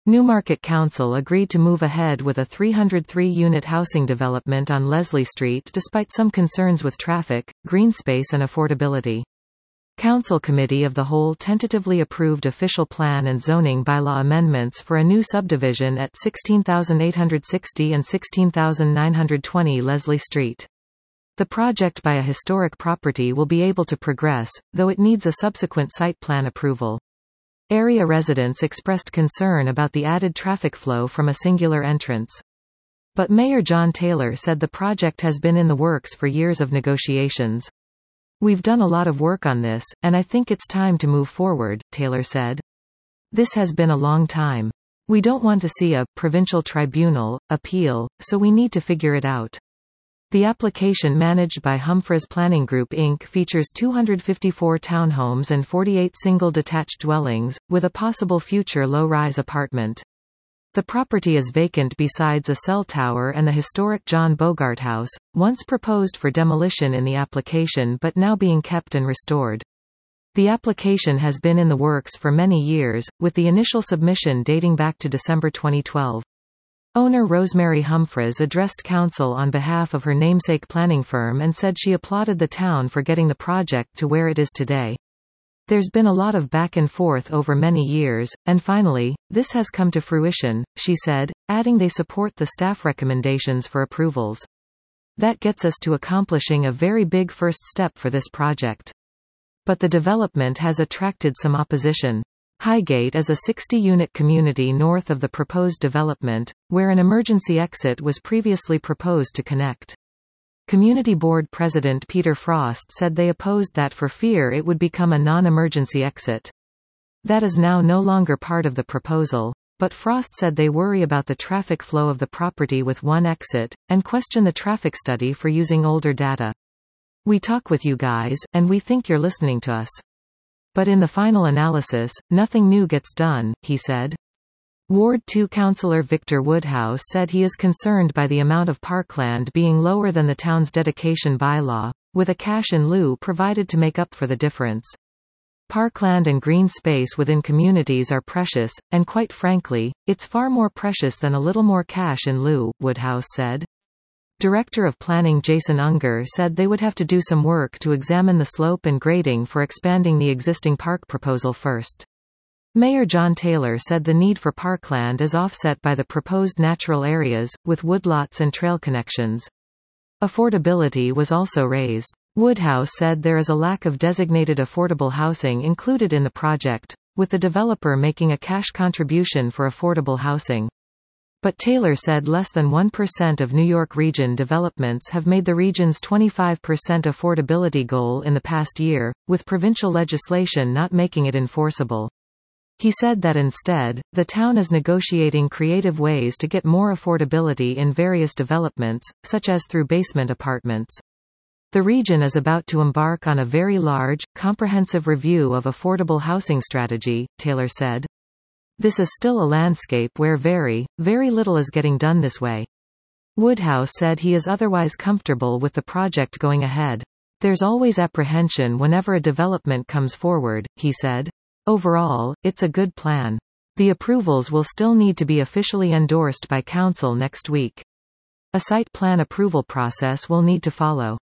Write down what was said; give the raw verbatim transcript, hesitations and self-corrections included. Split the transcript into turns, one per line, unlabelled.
Newmarket Council agreed to move ahead with a three hundred three unit housing development on Leslie Street despite some concerns with traffic, green space and affordability. Council Committee of the Whole tentatively approved official plan and zoning bylaw amendments for a new subdivision at sixteen thousand eight hundred sixty and sixteen thousand nine hundred twenty Leslie Street. The project by a historic property will be able to progress, though it needs a subsequent site plan approval. Area residents expressed concern about the added traffic flow from a singular entrance. But Mayor John Taylor said the project has been in the works for years of negotiations. "We've done a lot of work on this, and I think it's time to move forward," Taylor said. "This has been a long time. We don't want to see a provincial tribunal appeal, so we need to figure it out." The application managed by Humphreys Planning Group Incorporated features two hundred fifty-four townhomes and forty-eight single detached dwellings, with a possible future low-rise apartment. The property is vacant besides a cell tower and the historic John Bogart House, once proposed for demolition in the application but now being kept and restored. The application has been in the works for many years, with the initial submission dating back to December twenty twelve. Owner Rosemary Humphreys addressed council on behalf of her namesake planning firm and said she applauded the town for getting the project to where it is today. "There's been a lot of back and forth over many years, and finally, this has come to fruition," she said, adding they support the staff recommendations for approvals. "That gets us to accomplishing a very big first step for this project." But the development has attracted some opposition. Highgate is a sixty unit community north of the proposed development, where an emergency exit was previously proposed to connect. Community Board President Peter Frost said they opposed that for fear it would become a non-emergency exit. That is now no longer part of the proposal, but Frost said they worry about the traffic flow of the property with one exit, and question the traffic study for using older data. "We talk with you guys, and we think you're listening to us. But in the final analysis, nothing new gets done," he said. Ward two Councillor Victor Woodhouse said he is concerned by the amount of parkland being lower than the town's dedication bylaw, with a cash in lieu provided to make up for the difference. "Parkland and green space within communities are precious, and quite frankly, it's far more precious than a little more cash in lieu," Woodhouse said. Director of Planning Jason Unger said they would have to do some work to examine the slope and grading for expanding the existing park proposal first. Mayor John Taylor said the need for parkland is offset by the proposed natural areas, with woodlots and trail connections. Affordability was also raised. Woodhouse said there is a lack of designated affordable housing included in the project, with the developer making a cash contribution for affordable housing. But Taylor said less than one percent of New York region developments have made the region's twenty-five percent affordability goal in the past year, with provincial legislation not making it enforceable. He said that instead, the town is negotiating creative ways to get more affordability in various developments, such as through basement apartments. The region is about to embark on a very large, comprehensive review of affordable housing strategy, Taylor said. This is still a landscape where very, very little is getting done this way. Woodhouse said he is otherwise comfortable with the project going ahead. "There's always apprehension whenever a development comes forward," he said. "Overall, it's a good plan. The approvals will still need to be officially endorsed by council next week. A site plan approval process will need to follow.